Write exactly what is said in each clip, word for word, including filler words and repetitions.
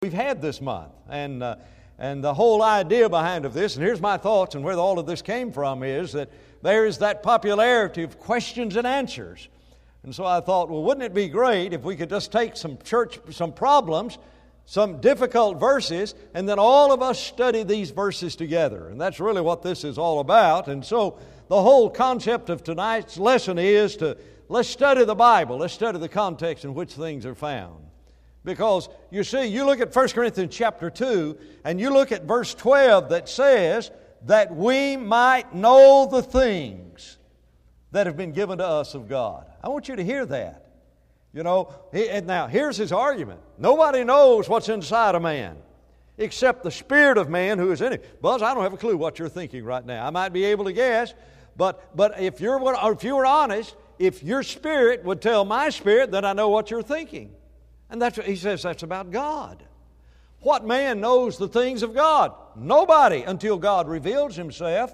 we've had this month. And uh, and the whole idea behind of this, and here's my thoughts and where all of this came from, is that there is that popularity of questions and answers. And so I thought, well, wouldn't it be great if we could just take some church, some problems, some difficult verses, and then all of us study these verses together. And that's really what this is all about. And so the whole concept of tonight's lesson is to let's study the Bible. Let's study the context in which things are found. Because, you see, you look at First Corinthians chapter two, and you look at verse twelve that says that we might know the things that have been given to us of God. I want you to hear that. You know, and now here's his argument. Nobody knows what's inside a man except the spirit of man who is in him. Buzz, I don't have a clue what you're thinking right now. I might be able to guess, but but if you're if you were honest, if your spirit would tell my spirit, then I know what you're thinking. And that's what he says, that's about God. What man knows the things of God? Nobody, until God reveals Himself.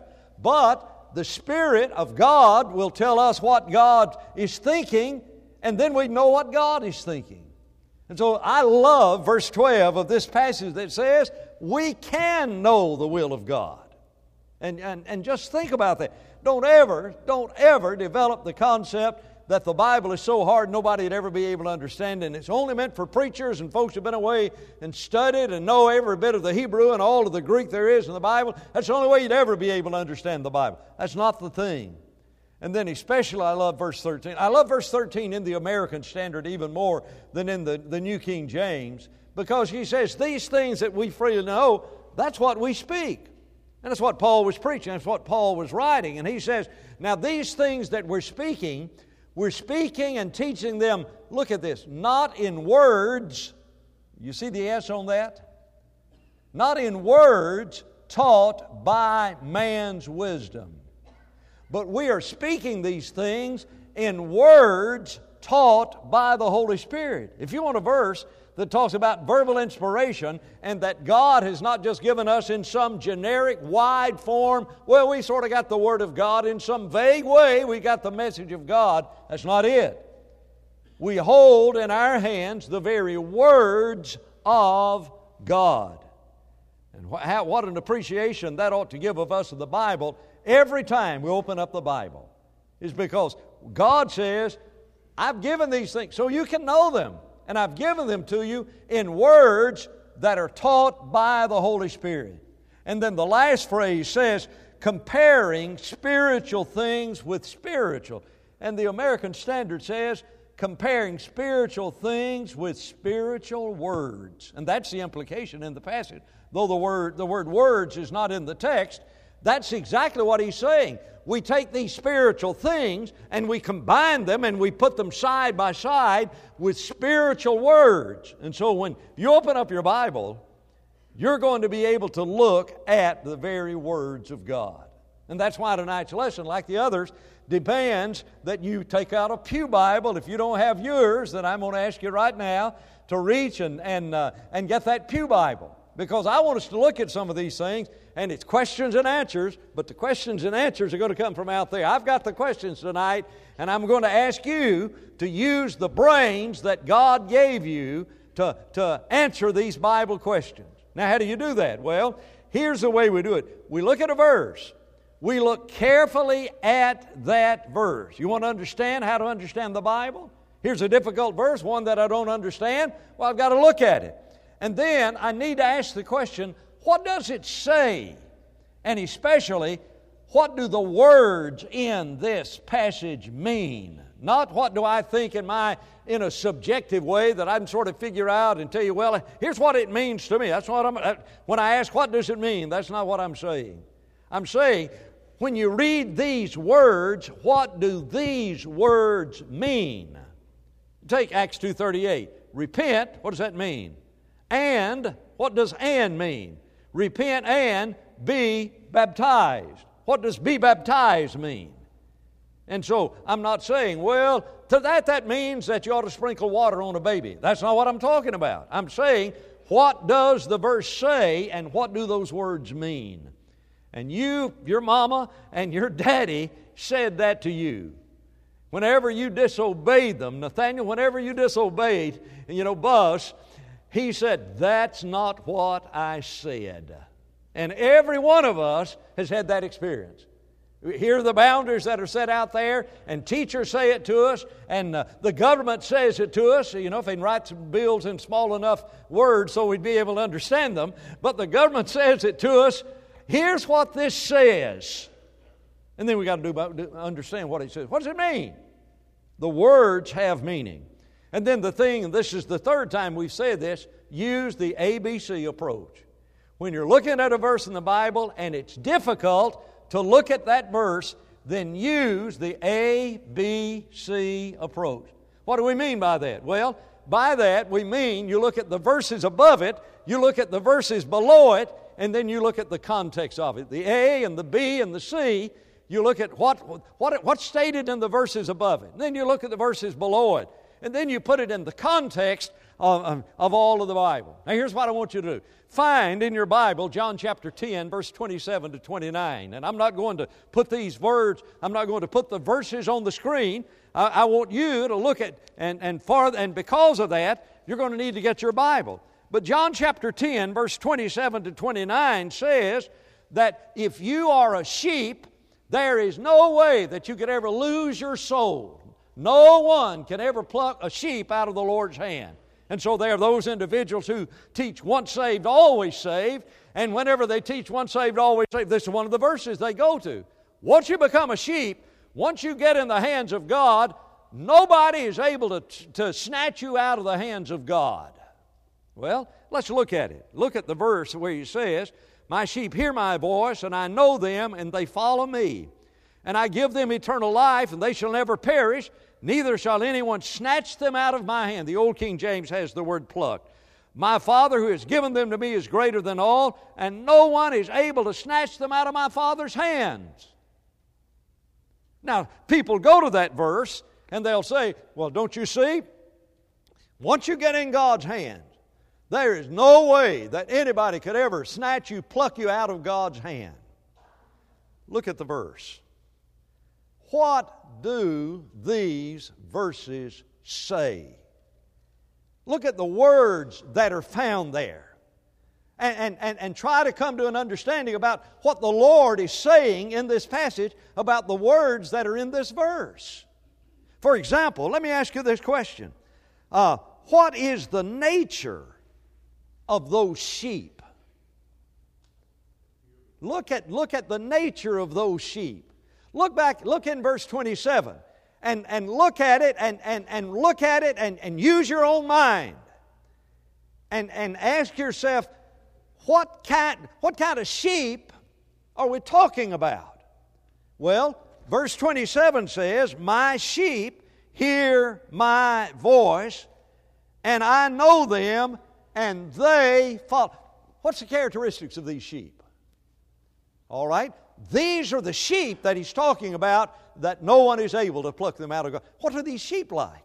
But the Spirit of God will tell us what God is thinking, and then we know what God is thinking. And so I love verse twelve of this passage that says, we can know the will of God. And, and, and just think about that. Don't ever, don't ever develop the concept that the Bible is so hard nobody would ever be able to understand, and it's only meant for preachers and folks who have been away and studied and know every bit of the Hebrew and all of the Greek there is in the Bible. That's the only way you'd ever be able to understand the Bible. That's not the thing. And then especially I love verse thirteen. I love verse thirteen in the American Standard even more than in the, the New King James, because he says, these things that we freely know, that's what we speak. And that's what Paul was preaching. That's what Paul was writing. And he says, now these things that we're speaking, we're speaking and teaching them, look at this, not in words, you see the S on that? Not in words taught by man's wisdom. But we are speaking these things in words taught by the Holy Spirit. If you want a verse that talks about verbal inspiration and that God has not just given us in some generic, wide form, well, we sort of got the Word of God in some vague way, we got the message of God. That's not it. We hold in our hands the very words of God. And what an appreciation that ought to give of us of the Bible every time we open up the Bible, is because God says, I've given these things so you can know them. And I've given them to you in words that are taught by the Holy Spirit. And then the last phrase says, comparing spiritual things with spiritual. And the American Standard says, comparing spiritual things with spiritual words. And that's the implication in the passage. Though the word, the word words is not in the text, that's exactly what he's saying. We take these spiritual things and we combine them and we put them side by side with spiritual words. And so when you open up your Bible, you're going to be able to look at the very words of God. And that's why tonight's lesson, like the others, demands that you take out a pew Bible. If you don't have yours, then I'm going to ask you right now to reach and, and, uh, and get that pew Bible. Because I want us to look at some of these things, and it's questions and answers, but the questions and answers are going to come from out there. I've got the questions tonight, and I'm going to ask you to use the brains that God gave you to, to answer these Bible questions. Now, how do you do that? Well, here's the way we do it. We look at a verse. We look carefully at that verse. You want to understand how to understand the Bible? Here's a difficult verse, one that I don't understand. Well, I've got to look at it. And then I need to ask the question, what does it say? And especially, what do the words in this passage mean? Not what do I think in my in a subjective way that I can sort of figure out and tell you, well, here's what it means to me. That's what I'm. When I ask, what does it mean? That's not what I'm saying. I'm saying, when you read these words, what do these words mean? Take Acts two thirty-eight. Repent, what does that mean? And, what does and mean? Repent and be baptized. What does be baptized mean? And so, I'm not saying, well, to that that means that you ought to sprinkle water on a baby. That's not what I'm talking about. I'm saying, what does the verse say and what do those words mean? And you, your mama, and your daddy said that to you. Whenever you disobeyed them, Nathaniel, whenever you disobeyed, you know, Buzz, he said, that's not what I said. And every one of us has had that experience. Here are the boundaries that are set out there, and teachers say it to us, and uh, the government says it to us. You know, if they can write some bills in small enough words so we'd be able to understand them. But the government says it to us. Here's what this says. And then we got to do understand what it says. What does it mean? The words have meaning. And then the thing, and this is the third time we've said this, use the A B C approach. When you're looking at a verse in the Bible and it's difficult to look at that verse, then use the A B C approach. What do we mean by that? Well, by that we mean you look at the verses above it, you look at the verses below it, and then you look at the context of it. The A and the B and the C, you look at what, what, what's stated in the verses above it. And then you look at the verses below it. And then you put it in the context of, of, of all of the Bible. Now here's what I want you to do. Find in your Bible John chapter ten, verse twenty-seven to twenty-nine. And I'm not going to put these words, I'm not going to put the verses on the screen. I, I want you to look at, and, and, for, and because of that, you're going to need to get your Bible. But John chapter ten, verse twenty-seven to twenty-nine says that if you are a sheep, there is no way that you could ever lose your soul. No one can ever pluck a sheep out of the Lord's hand. And so there are those individuals who teach once saved, always saved. And whenever they teach once saved, always saved, this is one of the verses they go to. Once you become a sheep, once you get in the hands of God, nobody is able to, to snatch you out of the hands of God. Well, let's look at it. Look at the verse where he says, my sheep hear my voice, and I know them, and they follow me. And I give them eternal life, and they shall never perish, neither shall anyone snatch them out of my hand. The old King James has the word plucked. My Father who has given them to me is greater than all, and no one is able to snatch them out of my Father's hands. Now, people go to that verse, and they'll say, well, don't you see? Once you get in God's hands, there is no way that anybody could ever snatch you, pluck you out of God's hand. Look at the verse. What do these verses say? Look at the words that are found there. And, and, and, and try to come to an understanding about what the Lord is saying in this passage about the words that are in this verse. For example, let me ask you this question. Uh, what is the nature of those sheep? Look at, look at the nature of those sheep. Look back, look in verse twenty-seven and, and look at it and, and, and look at it and, and use your own mind. And, and ask yourself, what kind, what kind of sheep are we talking about? Well, verse twenty-seven says, my sheep hear my voice, and I know them, and they follow. What's the characteristics of these sheep? All right? These are the sheep that he's talking about, that no one is able to pluck them out of God. What are these sheep like?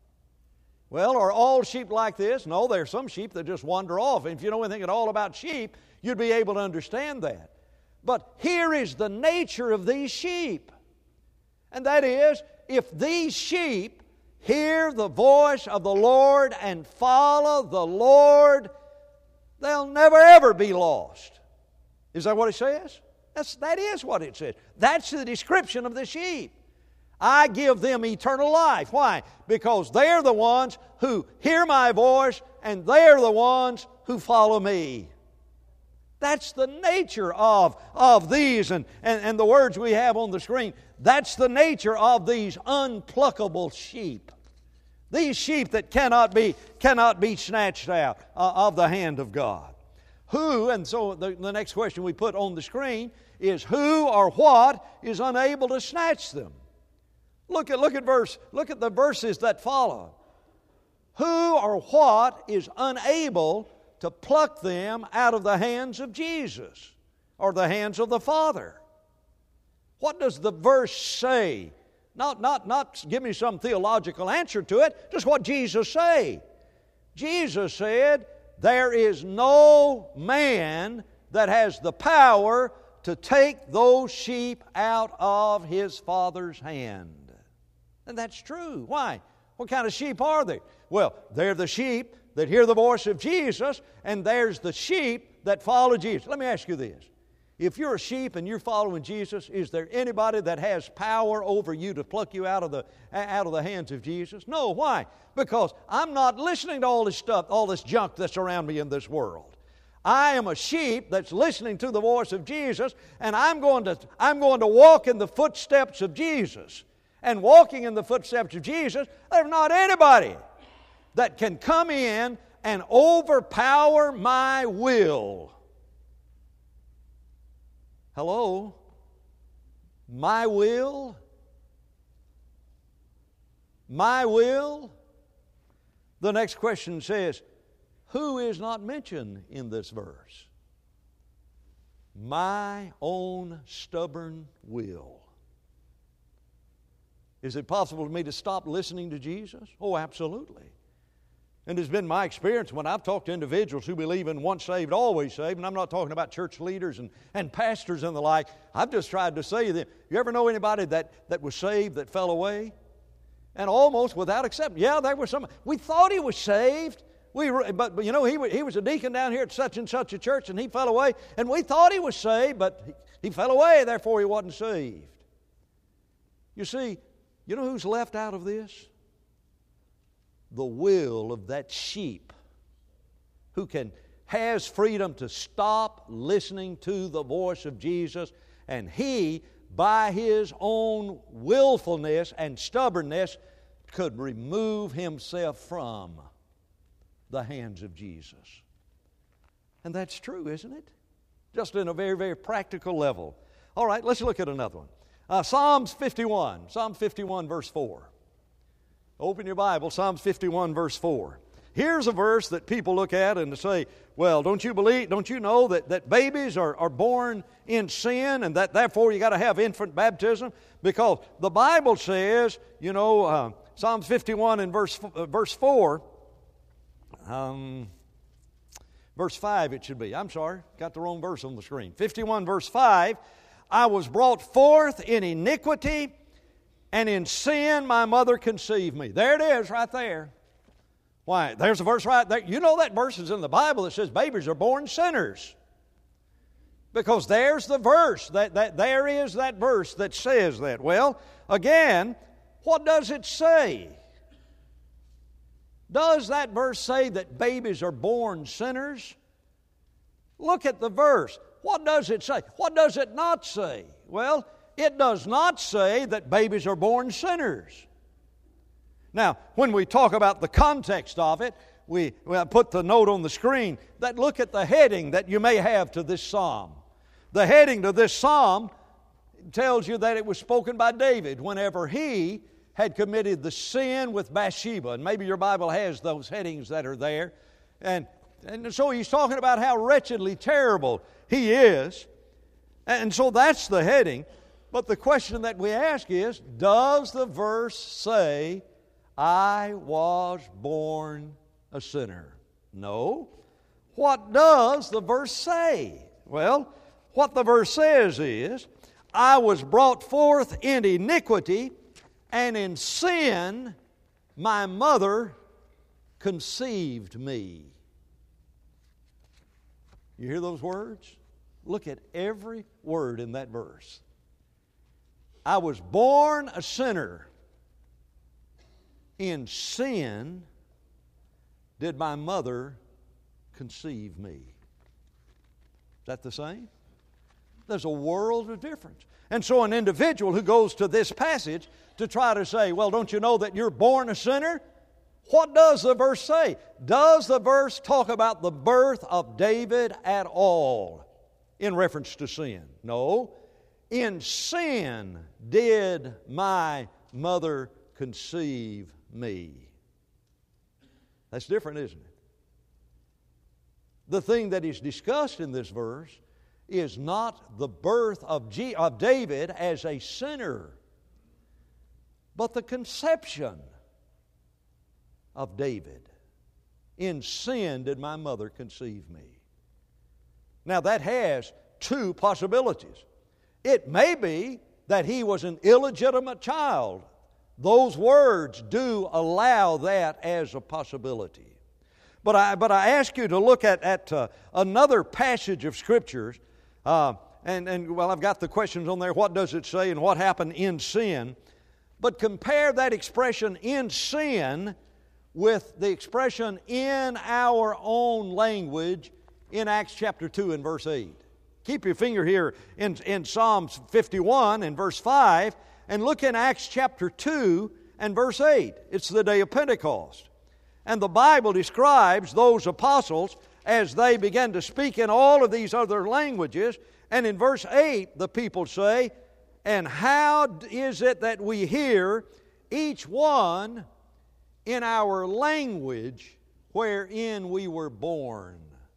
Well, are all sheep like this? No, there are some sheep that just wander off. And if you know anything at all about sheep, you'd be able to understand that. But here is the nature of these sheep. And that is, if these sheep hear the voice of the Lord and follow the Lord, they'll never ever be lost. Is that what it says? That's, that is what it says. That's the description of the sheep. I give them eternal life. Why? Because they're the ones who hear my voice, and they're the ones who follow me. That's the nature of, of these, and, and, and the words we have on the screen. That's the nature of these unpluckable sheep. These sheep that cannot be, cannot be snatched out uh, of the hand of God. Who, and so the, the next question we put on the screen is who or what is unable to snatch them? Look at, look at verse, look at the verses that follow. Who or what is unable to pluck them out of the hands of Jesus or the hands of the Father? What does the verse say? Not, not, not give me some theological answer to it, just what Jesus say. Jesus said, there is no man that has the power to take those sheep out of his Father's hand. And that's true. Why? What kind of sheep are they? Well, they're the sheep that hear the voice of Jesus, and there's the sheep that follow Jesus. Let me ask you this. If you're a sheep and you're following Jesus, is there anybody that has power over you to pluck you out of the, out of the hands of Jesus? No. Why? Because I'm not listening to all this stuff, all this junk that's around me in this world. I am a sheep that's listening to the voice of Jesus, and I'm going to, I'm going to walk in the footsteps of Jesus. And walking in the footsteps of Jesus, there's not anybody that can come in and overpower my will. Hello? My will? My will? The next question says, who is not mentioned in this verse? My own stubborn will. Is it possible for me to stop listening to Jesus? Oh, absolutely. And it's been my experience when I've talked to individuals who believe in once saved, always saved, and I'm not talking about church leaders and, and pastors and the like. I've just tried to say to them, you ever know anybody that, that was saved that fell away? And almost without exception, yeah, there was some. We thought he was saved. We, but, but you know, he, he was a deacon down here at such and such a church, and he fell away. And we thought he was saved, but he, he fell away, therefore he wasn't saved. You see, you know who's left out of this? The will of that sheep who can has freedom to stop listening to the voice of Jesus, and he, by his own willfulness and stubbornness, could remove himself from the hands of Jesus. And that's true, isn't it? Just in a very, very practical level. All right, let's look at another one. Uh, Psalms fifty-one. Psalm fifty-one, verse four. Open your Bible, Psalms fifty-one, verse four. Here's a verse that people look at and say, well, don't you believe, don't you know that, that babies are, are born in sin, and that therefore you got to have infant baptism? Because the Bible says, you know, uh, Psalms fifty-one and verse, uh, verse four, um, verse five it should be. I'm sorry, got the wrong verse on the screen. fifty-one, verse five, I was brought forth in iniquity, and in sin my mother conceived me. There it is right there. Why, there's a verse right there. You know that verse is in the Bible that says babies are born sinners. Because there's the verse, that, that there is that verse that says that. Well, again, what does it say? Does that verse say that babies are born sinners? Look at the verse. What does it say? What does it not say? Well, it does not say that babies are born sinners. Now, when we talk about the context of it, we, we put the note on the screen that look at the heading that you may have to this psalm. The heading to this psalm tells you that it was spoken by David whenever he had committed the sin with Bathsheba. And maybe your Bible has those headings that are there. And, and so he's talking about how wretchedly terrible he is. And so that's the heading. But the question that we ask is, does the verse say, I was born a sinner? No. What does the verse say? Well, what the verse says is, I was brought forth in iniquity, and in sin my mother conceived me. You hear those words? Look at every word in that verse. I was born a sinner. In sin did my mother conceive me. Is that the same? There's a world of difference. And so an individual who goes to this passage to try to say, well, don't you know that you're born a sinner? What does the verse say? Does the verse talk about the birth of David at all in reference to sin? No. In sin did my mother conceive me. That's different, isn't it? The thing that is discussed in this verse is not the birth of, G- of David as a sinner, but the conception of David. In sin did my mother conceive me. Now that has two possibilities. It may be that he was an illegitimate child. Those words do allow that as a possibility. But I, but I ask you to look at, at uh, another passage of Scriptures. Uh, and, and, well, I've got the questions on there. What does it say and what happened in sin? But compare that expression in sin with the expression in our own language in Acts chapter two and verse eight. Keep your finger here in, in Psalms fifty-one and verse five, and look in Acts chapter two and verse eight. It's the day of Pentecost. And the Bible describes those apostles as they began to speak in all of these other languages. And in verse eight, the people say, "And how is it that we hear each one in our language wherein we were born?"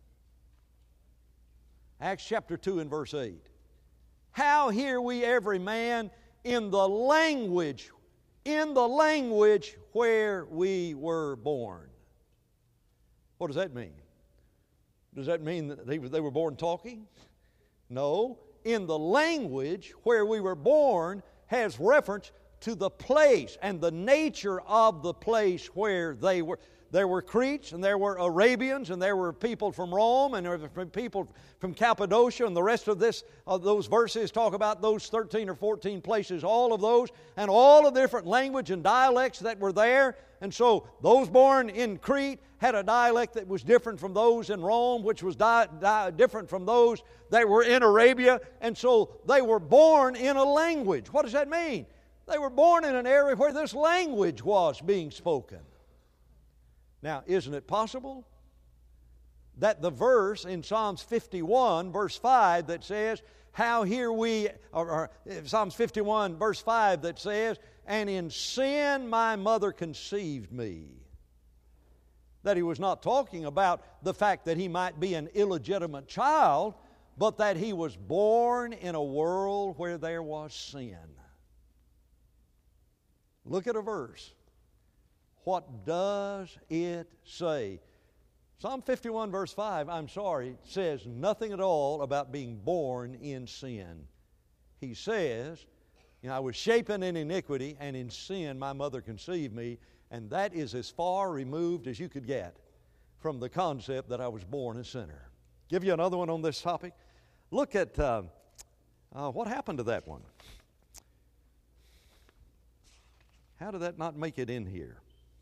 Acts chapter two and verse eight. How hear we every man in the language, in the language where we were born? What does that mean? Does that mean that they were born talking? No. In the language where we were born has reference to the place and the nature of the place where they were. There were Cretes, and there were Arabians, and there were people from Rome, and there were people from Cappadocia, and the rest of this, of those verses talk about those thirteen or fourteen places, all of those, and all of the different language and dialects that were there. And so those born in Crete had a dialect that was different from those in Rome, which was di- di- different from those that were in Arabia. And so they were born in a language. What does that mean? They were born in an area where this language was being spoken. Now, isn't it possible that the verse in Psalms fifty-one, verse five, that says, "How hear we," or, or Psalms fifty-one, verse five, that says, "And in sin my mother conceived me," that he was not talking about the fact that he might be an illegitimate child, but that he was born in a world where there was sin? Look at a verse. What does it say? Psalm fifty-one verse five, I'm sorry, says nothing at all about being born in sin. He says, you know, "I was shapen in iniquity, and in sin my mother conceived me," and that is as far removed as you could get from the concept that I was born a sinner. Give you another one on this topic. Look at uh, uh, what happened to that one. How did that not make it in here?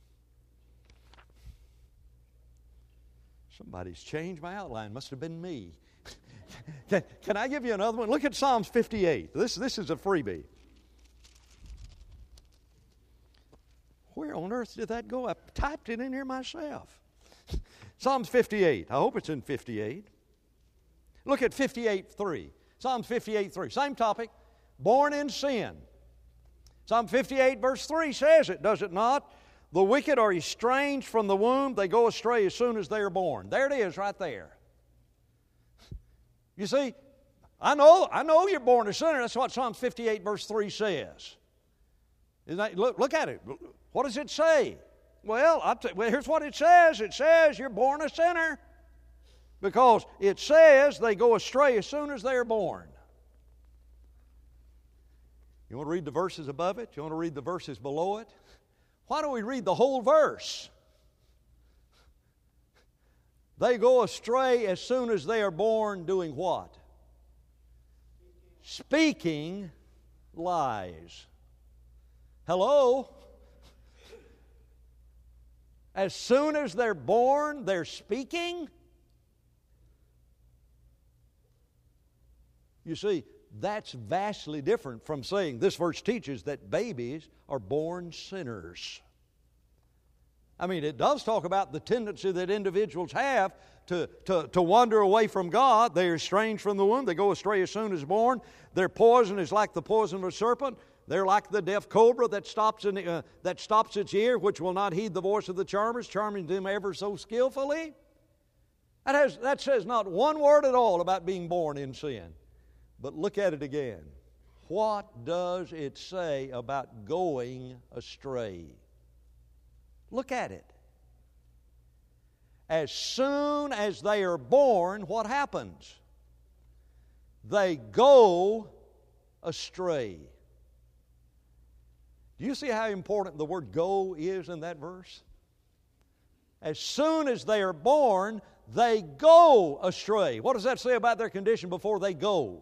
Somebody's changed my outline. Must have been me. can, can I give you another one? Look at Psalms fifty-eight. This, this is a freebie. Where on earth did that go? I typed it in here myself. Psalms fifty-eight. I hope it's in fifty-eight. Look at fifty-eight three. Psalms fifty-eight three. Same topic. Born in sin. Psalm fifty-eight verse three says it, does it not? "The wicked are estranged from the womb. They go astray as soon as they are born." There it is right there. You see, I know, I know you're born a sinner. That's what Psalm fifty-eight verse three says. Isn't that, look, look at it. What does it say? Well, I'll t- well, here's what it says. It says you're born a sinner. Because it says they go astray as soon as they are born. You want to read the verses above it? You want to read the verses below it? Why don't we read the whole verse? They go astray as soon as they are born, doing what? Speaking lies. Hello? As soon as they're born, they're speaking? You see, that's vastly different from saying this verse teaches that babies are born sinners. I mean, it does talk about the tendency that individuals have to, to, to wander away from God. They are estranged from the womb. They go astray as soon as born. Their poison is like the poison of a serpent. They're like the deaf cobra that stops, in, uh, that stops its ear, which will not heed the voice of the charmers, charming them ever so skillfully. That, has, that says not one word at all about being born in sin. But look at it again. What does it say about going astray? Look at it. As soon as they are born, what happens? They go astray. Do you see how important the word go is in that verse? as soon as they are born, they go astray. What does that say about their condition before they go?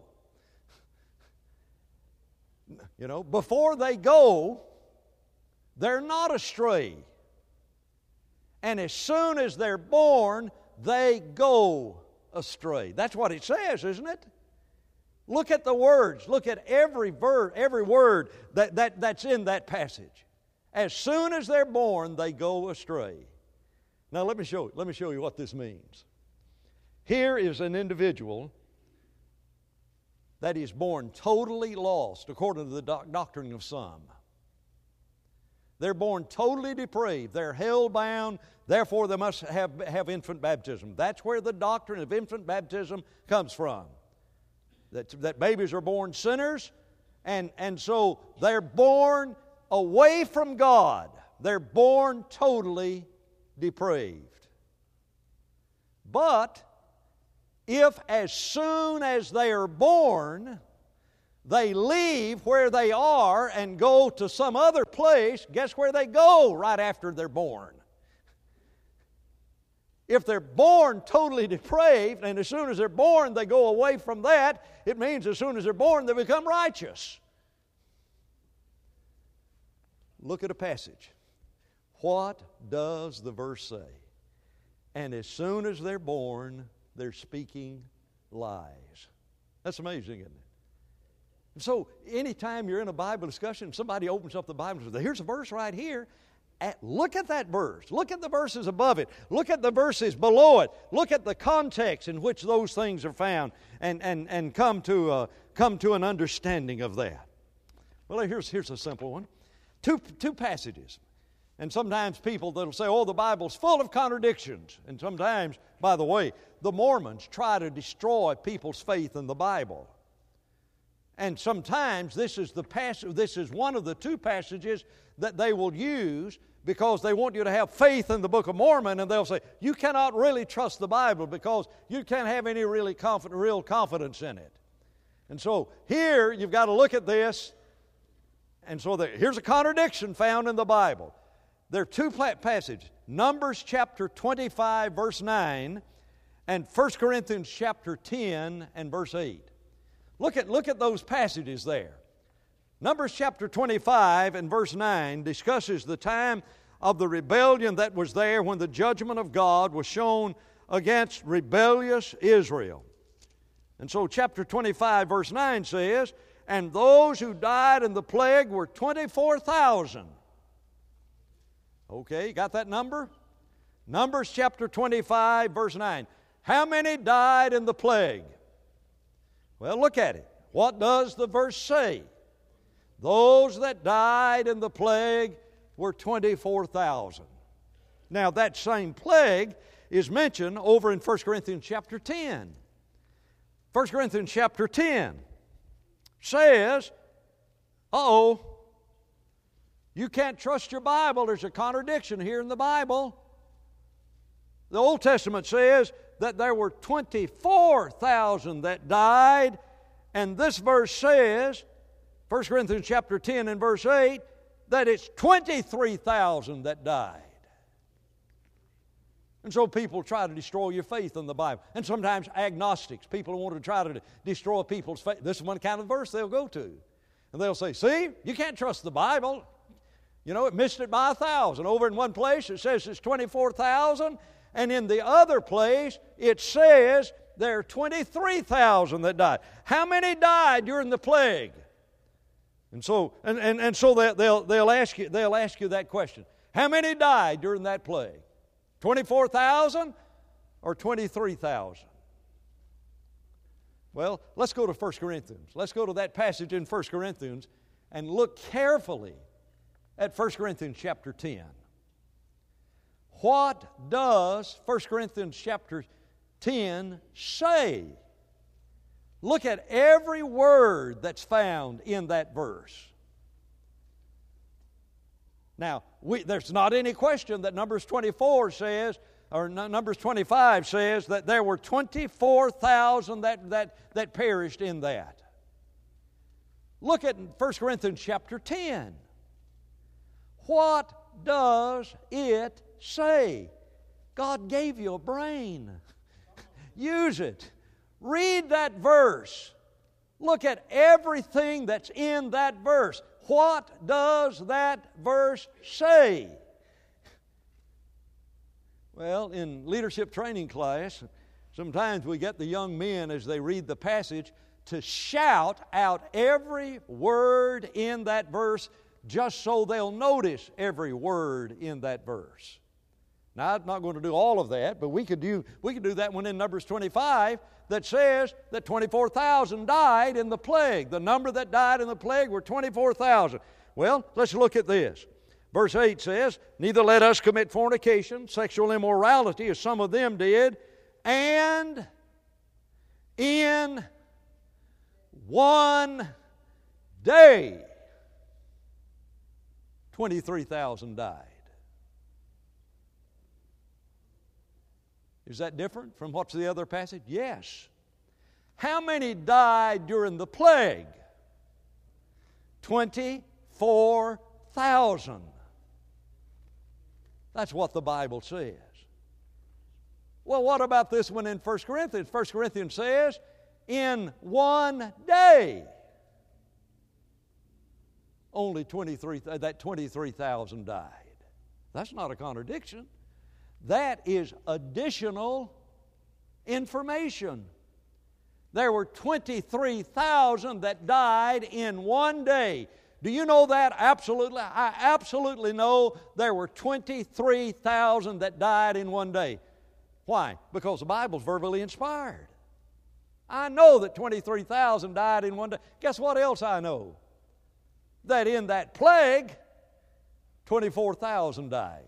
You know, before they go, they're not astray. And as soon as they're born, they go astray. That's what it says, isn't it? Look at the words. Look at every verse, every word that, that, that's in that passage. As soon as they're born, they go astray. Now let me show, let me show you what this means. Here is an individual that is born totally lost, according to the doc- doctrine of some. They're born totally depraved. They're hell-bound. Therefore, they must have, have infant baptism. That's where the doctrine of infant baptism comes from. That, that babies are born sinners, and, and so they're born away from God. They're born totally depraved. But if as soon as they are born, they leave where they are and go to some other place, guess where they go right after they're born? If they're born totally depraved, and as soon as they're born they go away from that, it means as soon as they're born they become righteous. Look at a passage. What does the verse say? And as soon as they're born, they're speaking lies. That's amazing, isn't it? So anytime you're in a Bible discussion, somebody opens up the Bible and says, here's a verse right here. At, look at that verse. Look at the verses above it. Look at the verses below it. Look at the context in which those things are found, and, and, and come to uh, come to an understanding of that. Well, here's, here's a simple one. Two, two passages. And sometimes people that'll say, oh, the Bible's full of contradictions. And sometimes, by the way, the Mormons try to destroy people's faith in the Bible. And sometimes this is the passage, this is one of the two passages that they will use because they want you to have faith in the Book of Mormon, and they'll say, you cannot really trust the Bible because you can't have any really confident, real confidence in it. And so here you've got to look at this, and so there, here's a contradiction found in the Bible. There are two passages, Numbers chapter twenty-five, verse nine, and First Corinthians chapter ten and verse eight. Look at, look at those passages there. Numbers chapter twenty-five and verse nine discusses the time of the rebellion that was there when the judgment of God was shown against rebellious Israel. And so chapter twenty-five verse nine says, and those who died in the plague were twenty-four thousand. Okay, got that number? Numbers chapter twenty-five verse nine. How many died in the plague? Well, look at it. What does the verse say? Those that died in the plague were twenty-four thousand. Now, that same plague is mentioned over in First Corinthians chapter ten. First Corinthians chapter ten says, uh-oh, you can't trust your Bible. There's a contradiction here in the Bible. The Old Testament says that there were twenty-four thousand that died, and this verse says, First Corinthians chapter ten and verse eight, that it's twenty-three thousand that died. And so people try to destroy your faith in the Bible. And sometimes agnostics, people who want to try to destroy people's faith, this is one kind of verse they'll go to. And they'll say, see, you can't trust the Bible. You know, it missed it by a thousand. Over in one place it says it's twenty-four thousand, and in the other place it says there are twenty-three thousand that died. How many died during the plague? And so, and, and, and so they'll, they'll, they'll, ask you, they'll ask you that question. How many died during that plague? twenty-four thousand or twenty-three thousand? Well, let's go to First Corinthians. Let's go to that passage in First Corinthians and look carefully at First Corinthians chapter ten. What does First Corinthians chapter ten say? Look at every word that's found in that verse. Now, we, there's not any question that Numbers twenty-four says, or Numbers twenty-five says, that there were twenty-four thousand that, that, that perished in that. Look at First Corinthians chapter ten. What does it say? God gave you a brain. Use it. Read that verse. Look at everything that's in that verse. What does that verse say? Well, in leadership training class, sometimes we get the young men as they read the passage to shout out every word in that verse just so they'll notice every word in that verse. Now, I'm not going to do all of that, but we could do, we could do that one in Numbers twenty-five that says that twenty-four thousand died in the plague. The number that died in the plague were twenty-four thousand. Well, let's look at this. Verse eight says, neither let us commit fornication, sexual immorality, as some of them did, and in one day twenty-three thousand died. Is that different from what's the other passage? Yes. How many died during the plague? twenty-four thousand. That's what the Bible says. Well, what about this one in First Corinthians? First Corinthians says, in one day, only twenty-three, that twenty-three thousand died. That's not a contradiction. That is additional information. There were twenty-three thousand that died in one day. Do you know that? Absolutely. I absolutely know there were twenty-three thousand that died in one day. Why? Because the Bible's verbally inspired. I know that twenty-three thousand died in one day. Guess what else I know? That in that plague, twenty-four thousand died.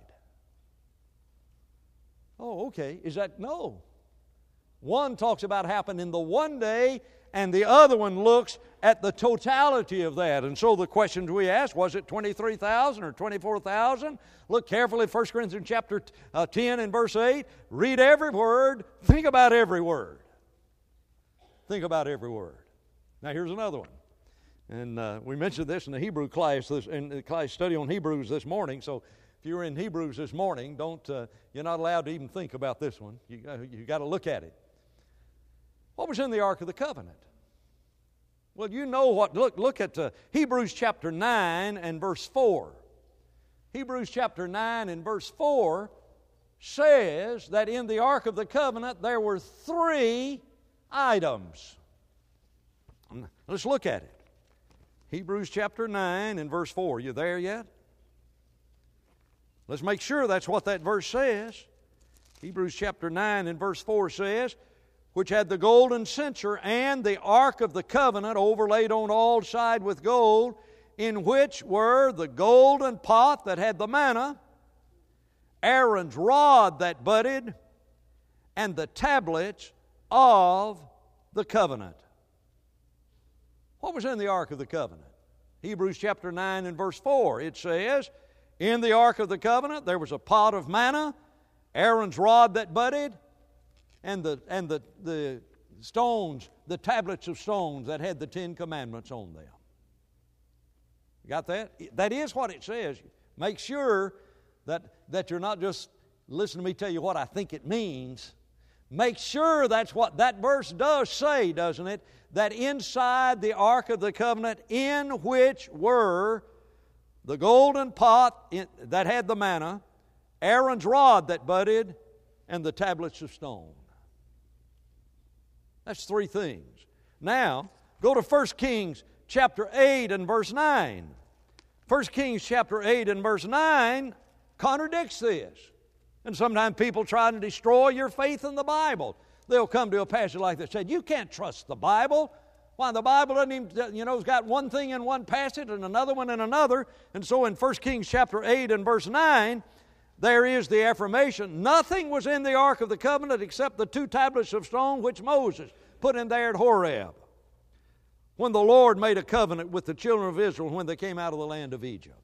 Oh, okay. Is that? No. One talks about happened in the one day, and the other one looks at the totality of that. And so the questions we ask, was it twenty-three thousand or twenty-four thousand? Look carefully at First Corinthians chapter ten and verse eight. Read every word. Think about every word. Think about every word. Now here's another one. And uh, we mentioned this in the Hebrew class, this, in the class study on Hebrews this morning. So if you were in Hebrews this morning, don't uh, you're not allowed to even think about this one. You uh, you got to look at it. What was in the Ark of the Covenant? Well, you know what. Look look at uh, Hebrews chapter nine and verse four. Hebrews chapter nine and verse four says that in the Ark of the Covenant there were three items. Let's look at it. Hebrews chapter nine and verse four. You there yet? Let's make sure that's what that verse says. Hebrews chapter nine and verse four says, which had the golden censer and the ark of the covenant overlaid on all sides with gold, in which were the golden pot that had the manna, Aaron's rod that budded, and the tablets of the covenant. What was in the ark of the covenant? Hebrews chapter nine and verse four, it says, in the ark of the covenant there was a pot of manna, Aaron's rod that budded, and the and the, the stones, the tablets of stones that had the Ten Commandments on them. You got that? That is what it says. Make sure that, that you're not just listening to me tell you what I think it means. Make sure that's what that verse does say, doesn't it? That inside the Ark of the Covenant, in which were the golden pot in, that had the manna, Aaron's rod that budded, and the tablets of stone. That's three things. Now, go to First Kings chapter eight and verse nine. First Kings chapter eight and verse nine contradicts this. And sometimes people try to destroy your faith in the Bible. They'll come to a passage like this and say, you can't trust the Bible. Why, the Bible doesn't even, you know, it's got one thing in one passage and another one in another. And so in First Kings chapter eight and verse nine, there is the affirmation, nothing was in the Ark of the Covenant except the two tablets of stone which Moses put in there at Horeb, when the Lord made a covenant with the children of Israel when they came out of the land of Egypt.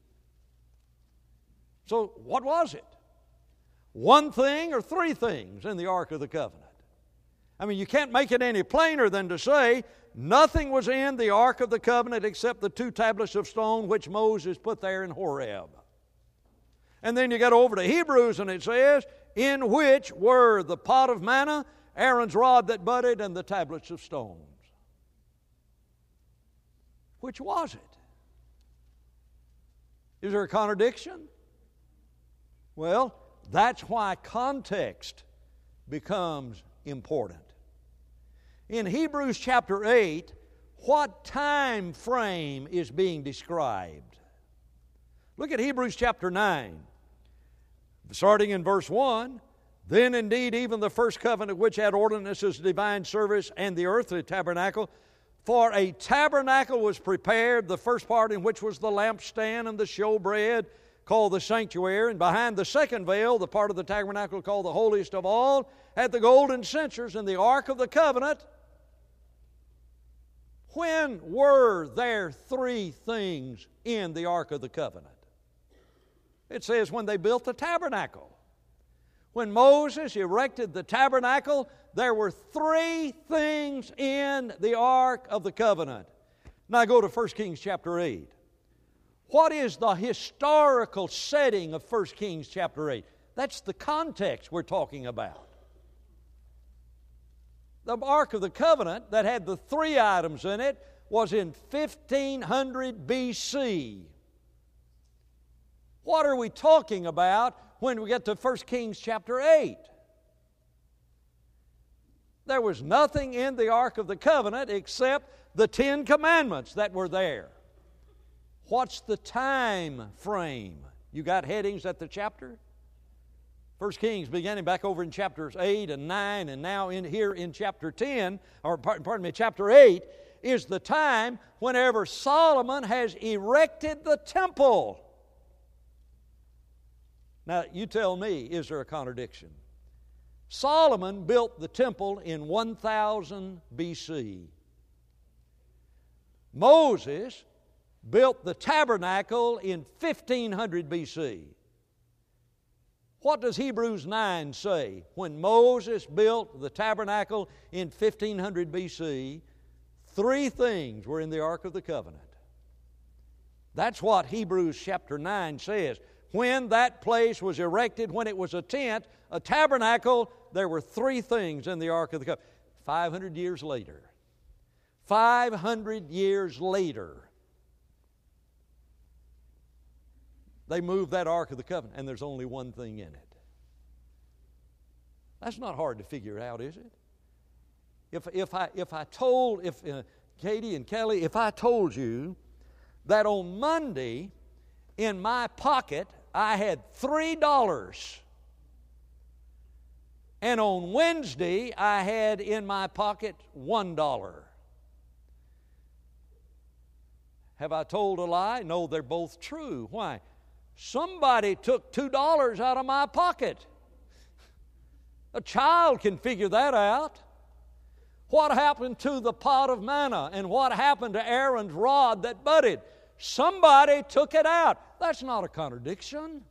So what was it? One thing or three things in the Ark of the Covenant? I mean, you can't make it any plainer than to say nothing was in the Ark of the Covenant except the two tablets of stone which Moses put there in Horeb. And then you get over to Hebrews and it says, in which were the pot of manna, Aaron's rod that budded, and the tablets of stones. Which was it? Is there a contradiction? Well, that's why context becomes important. In Hebrews chapter eight, what time frame is being described? Look at Hebrews chapter nine. Starting in verse one, then indeed even the first covenant which had ordinances, divine service, and the earthly tabernacle, for a tabernacle was prepared, the first part in which was the lampstand and the showbread, called the sanctuary, and behind the second veil, the part of the tabernacle called the holiest of all, had the golden censers and the ark of the covenant. When were there three things in the ark of the covenant? It says when they built the tabernacle. When Moses erected the tabernacle, there were three things in the ark of the covenant. Now go to First Kings chapter eight. What is the historical setting of First Kings chapter eight? That's the context we're talking about. The Ark of the Covenant that had the three items in it was in fifteen hundred B C. What are we talking about when we get to First Kings chapter eight? There was nothing in the Ark of the Covenant except the Ten Commandments that were there. What's the time frame? You got headings at the chapter? First Kings beginning back over in chapters eight and nine, and now in here in chapter ten, or pardon me, chapter eight, is the time whenever Solomon has erected the temple. Now, you tell me, is there a contradiction? Solomon built the temple in one thousand B C. Moses built the tabernacle in fifteen hundred B C. What does Hebrews nine say? When Moses built the tabernacle in fifteen hundred B C, three things were in the Ark of the Covenant. That's what Hebrews chapter nine says. When that place was erected, when it was a tent, a tabernacle, there were three things in the Ark of the Covenant. five hundred years later. five hundred years later, they moved that Ark of the Covenant, and there's only one thing in it. That's not hard to figure out, is it? If, if, I, if I told, if uh, Katie and Kelly, if I told you that on Monday in my pocket I had three dollars, and on Wednesday I had in my pocket one dollar. Have I told a lie? No, they're both true. Why? Somebody took two dollars out of my pocket. A child can figure that out. What happened to the pot of manna, and what happened to Aaron's rod that budded? Somebody took it out. That's not a contradiction.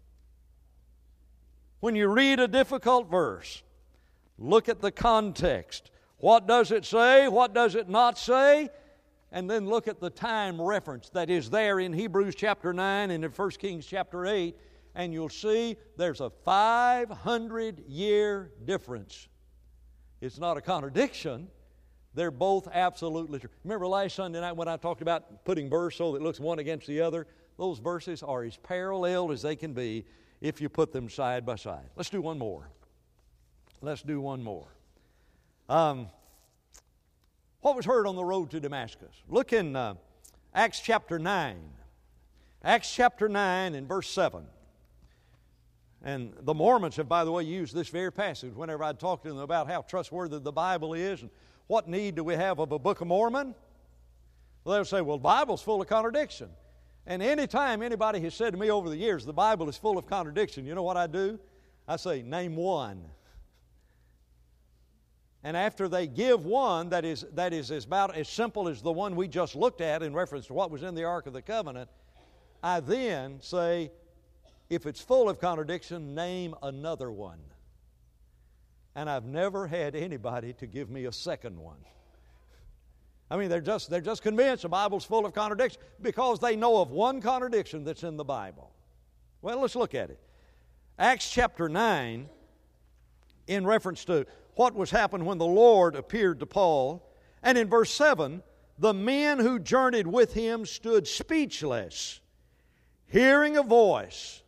When you read a difficult verse, look at the context. What does it say? What does it not say? And then look at the time reference that is there in Hebrews chapter nine and in First Kings chapter eight, and you'll see there's a five hundred year difference. It's not a contradiction. They're both absolutely true. Remember last Sunday night when I talked about putting verse so that it looks one against the other? Those verses are as parallel as they can be if you put them side by side. Let's do one more. Let's do one more. Um, what was heard on the road to Damascus? Look in uh, Acts chapter nine. Acts chapter nine and verse seven. And the Mormons have, by the way, used this very passage whenever I talk to them about how trustworthy the Bible is and what need do we have of a Book of Mormon. Well, they'll say, well, the Bible's full of contradiction. And any time anybody has said to me over the years, the Bible is full of contradiction, you know what I do? I say, name one. And after they give one that is, that is about as simple as the one we just looked at in reference to what was in the Ark of the Covenant, I then say, if it's full of contradiction, name another one. And I've never had anybody to give me a second one. I mean, they're just, they're just convinced the Bible's full of contradiction because they know of one contradiction that's in the Bible. Well, let's look at it. Acts chapter nine, in reference to what was happened when the Lord appeared to Paul. And in verse seven, the men who journeyed with him stood speechless, hearing a voice,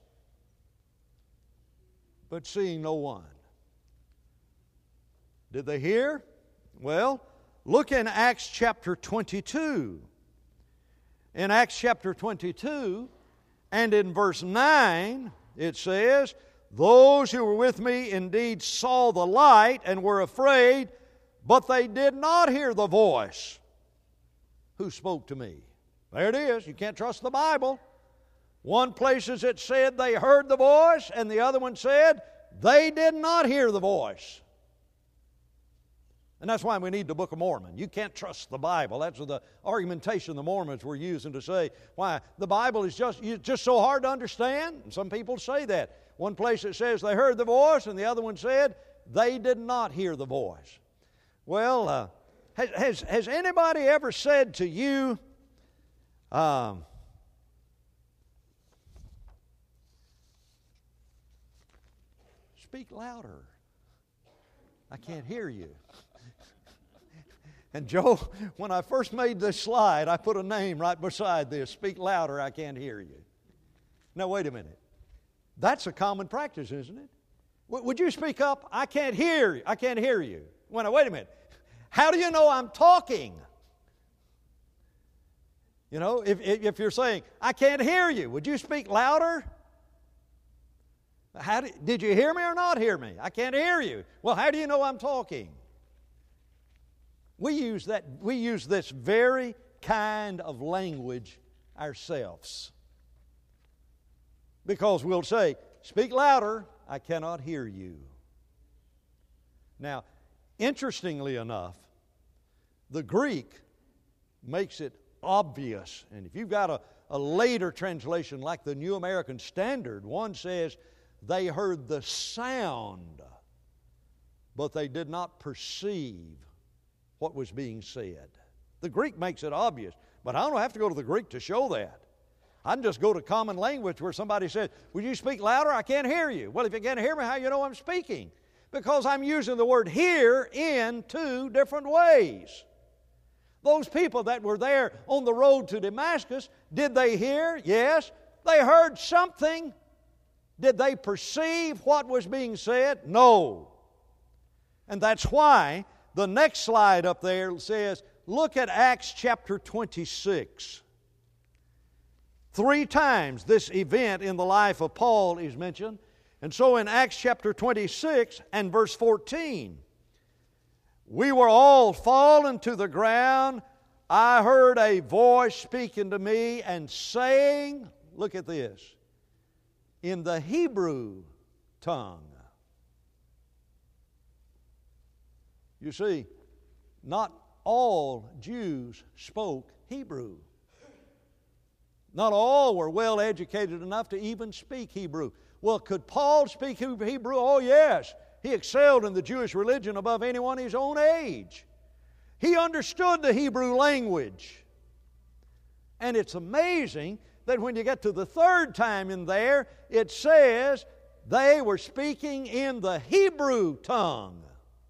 but seeing no one. Did they hear? Well, look in Acts chapter twenty-two. In Acts chapter twenty-two, and in verse nine, it says, those who were with me indeed saw the light and were afraid, but they did not hear the voice who spoke to me. There it is. You can't trust the Bible. One place it said they heard the voice, and the other one said they did not hear the voice. And that's why we need the Book of Mormon. You can't trust the Bible. That's the argumentation the Mormons were using to say why the Bible is just, just so hard to understand. And some people say that. One place it says they heard the voice, and the other one said they did not hear the voice. Well, uh, has, has, has anybody ever said to you, um, speak louder, I can't hear you? And Joe, when I first made this slide, I put a name right beside this, speak louder, I can't hear you. Now wait a minute. That's a common practice, isn't it? W- would you speak up? I can't hear you. I can't hear you. Well, now, wait a minute. How do you know I'm talking? You know, if, if you're saying, I can't hear you, would you speak louder? How do, did you hear me or not hear me? I can't hear you. Well, how do you know I'm talking? We use that. We use this very kind of language ourselves. Because we'll say, speak louder, I cannot hear you. Now, interestingly enough, the Greek makes it obvious. And if you've got a, a later translation like the New American Standard, one says, they heard the sound, but they did not perceive what was being said. The Greek makes it obvious, but I don't have to go to the Greek to show that. I can just go to common language where somebody says, would you speak louder? I can't hear you. Well, if you can't hear me, how do you know I'm speaking? Because I'm using the word hear in two different ways. Those people that were there on the road to Damascus, did they hear? Yes. They heard something. Did they perceive what was being said? No. And that's why the next slide up there says, look at Acts chapter twenty-six. Three times this event in the life of Paul is mentioned. And so in Acts chapter twenty-six and verse fourteen, we were all fallen to the ground. I heard a voice speaking to me and saying, look at this, in the Hebrew tongue. You see, not all Jews spoke Hebrew. Not all were well educated enough to even speak Hebrew. Well, could Paul speak Hebrew? Oh, yes. He excelled in the Jewish religion above anyone his own age. He understood the Hebrew language. And it's amazing that when you get to the third time in there, it says they were speaking in the Hebrew tongue.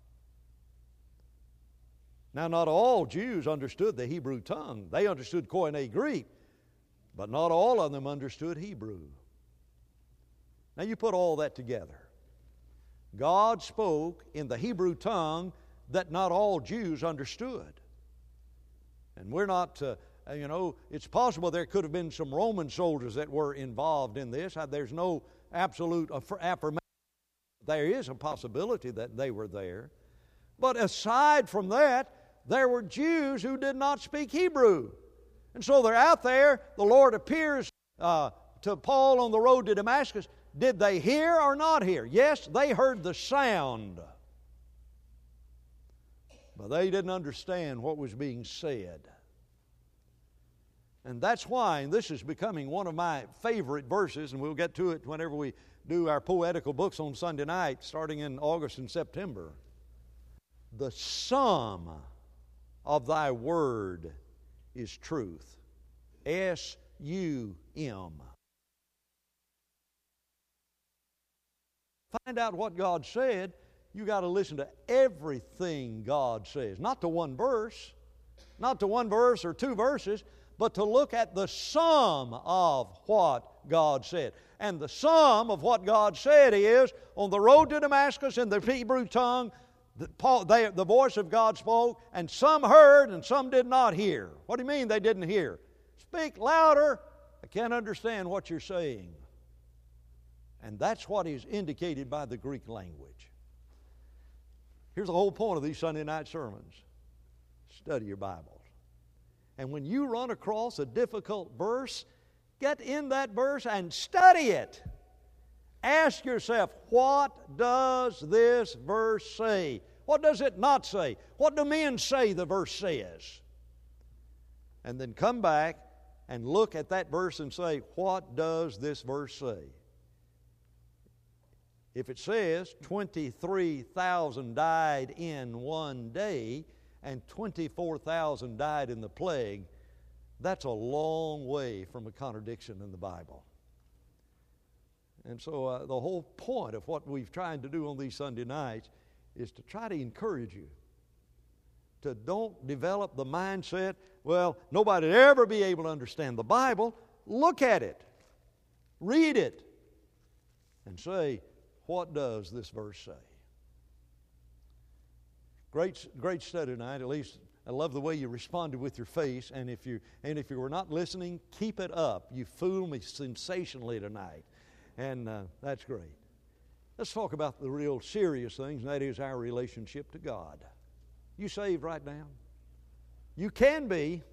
Now, not all Jews understood the Hebrew tongue. They understood Koine Greek, but not all of them understood Hebrew. Now, you put all that together. God spoke in the Hebrew tongue that not all Jews understood. And we're not, uh, you know, it's possible there could have been some Roman soldiers that were involved in this. There's no absolute affirmation. There is a possibility that they were there. But aside from that, there were Jews who did not speak Hebrew. And so they're out there. The Lord appears uh, to Paul on the road to Damascus. Did they hear or not hear? Yes, they heard the sound. But they didn't understand what was being said. And that's why, and this is becoming one of my favorite verses, and we'll get to it whenever we do our poetical books on Sunday night, starting in August and September. The sum of thy word is truth. S U M. find out what God said, you got to listen to everything God says. Not to one verse, not to one verse or two verses, but to look at the sum of what God said. And the sum of what God said is, on the road to Damascus in the Hebrew tongue, the, Paul, they, the voice of God spoke, and some heard and some did not hear. What do you mean they didn't hear? Speak louder. I can't understand what you're saying. And that's what is indicated by the Greek language. Here's the whole point of these Sunday night sermons. Study your Bibles. And when you run across a difficult verse, get in that verse and study it. Ask yourself, what does this verse say? What does it not say? What do men say the verse says? And then come back and look at that verse and say, what does this verse say? If it says twenty-three thousand died in one day and twenty-four thousand died in the plague, that's a long way from a contradiction in the Bible. And so uh, the whole point of what we've tried to do on these Sunday nights is to try to encourage you to don't develop the mindset, well, nobody will ever be able to understand the Bible. Look at it. Read it. And say, what does this verse say? Great, great study tonight. At least I love the way you responded with your face. And if you and if you were not listening, keep it up. You fooled me sensationally tonight, and uh, that's great. Let's talk about the real serious things, and that is our relationship to God. You saved right now? You can be.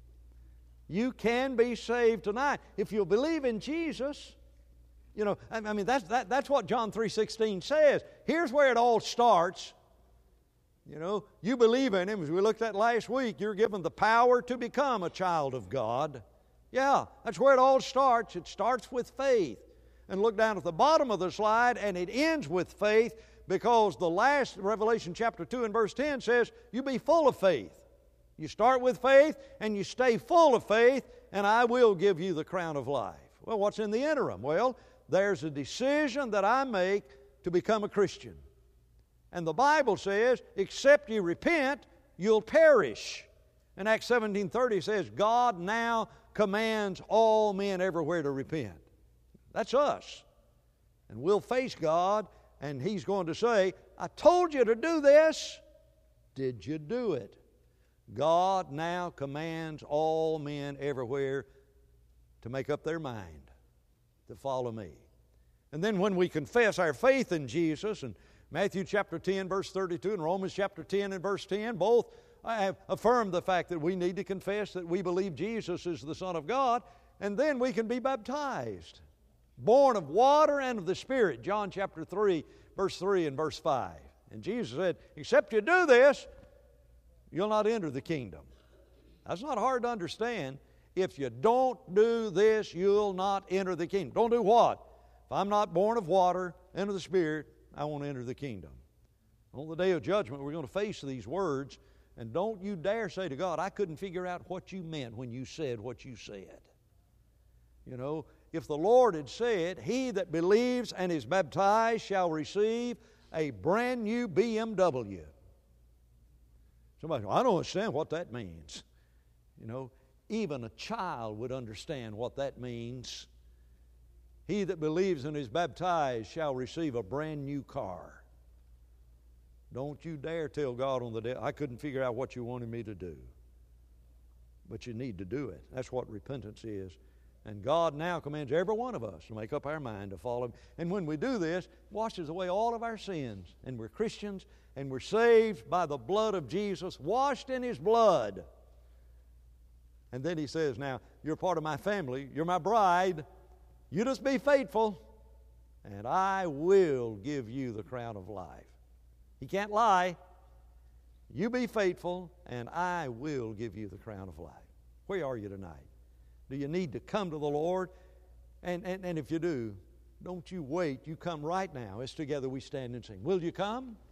You can be saved tonight if you'll believe in Jesus. You know, I mean, that's that, that's what John three sixteen says. Here's where it all starts. You know, you believe in Him. As we looked at last week, you're given the power to become a child of God. Yeah, that's where it all starts. It starts with faith. And look down at the bottom of the slide, and it ends with faith, because the last Revelation chapter two and verse ten says, you be full of faith. You start with faith, and you stay full of faith, and I will give you the crown of life. Well, what's in the interim? Well, there's a decision that I make to become a Christian. And the Bible says, except you repent, you'll perish. And Acts seventeen thirty says, God now commands all men everywhere to repent. That's us. And we'll face God, and He's going to say, I told you to do this. Did you do it? God now commands all men everywhere to make up their mind to follow me. And then when we confess our faith in Jesus, and Matthew chapter ten, verse thirty-two, and Romans chapter ten and verse ten, both have affirmed the fact that we need to confess that we believe Jesus is the Son of God, and then we can be baptized. Born of water and of the Spirit, John chapter three, verse three and verse five. And Jesus said, except you do this, you'll not enter the kingdom. That's not hard to understand. If you don't do this, you'll not enter the kingdom. Don't do what? If I'm not born of water and of the Spirit, I won't enter the kingdom. On the day of judgment, we're going to face these words, and don't you dare say to God, I couldn't figure out what you meant when you said what you said. You know, if the Lord had said, he that believes and is baptized shall receive a brand new B M W. Somebody says, I don't understand what that means. You know, even a child would understand what that means. He that believes and is baptized shall receive a brand new car. Don't you dare tell God on the day, I couldn't figure out what you wanted me to do. But you need to do it. That's what repentance is. And God now commands every one of us to make up our mind to follow Him. And when we do this, it washes away all of our sins. And we're Christians, and we're saved by the blood of Jesus, washed in His blood. And then He says, now, you're part of my family. You're my bride. You just be faithful, and I will give you the crown of life. He can't lie. You be faithful, and I will give you the crown of life. Where are you tonight? Do you need to come to the Lord? And, and, and if you do, don't you wait. You come right now as together we stand and sing. Will you come?